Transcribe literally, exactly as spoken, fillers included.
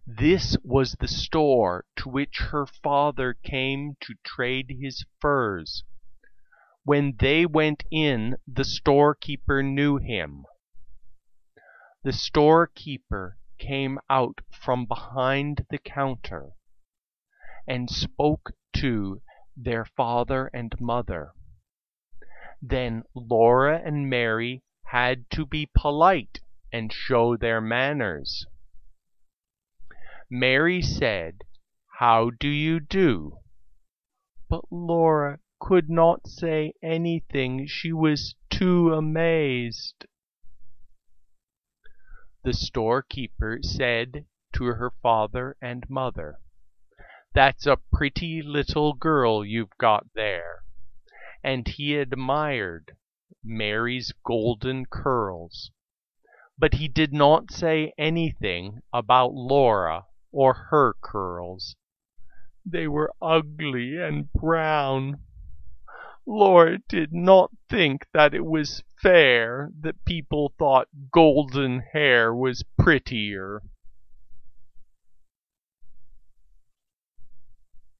This was the store to which her father came to trade his furs. When they went in, the storekeeper knew him. The storekeeper came out from behind the counter and spoke to their father and mother. Then Laura and Mary had to be polite and show their manners. Mary said, "How do you do?" But Laura could not say anything, she was too amazed. The storekeeper said to her father and mother, "That's a pretty little girl you've got there," and he admired Mary's golden curls. But he did not say anything about Laura or her curls. They were ugly and brown. Laura did not think that it was fair that people thought golden hair was prettier.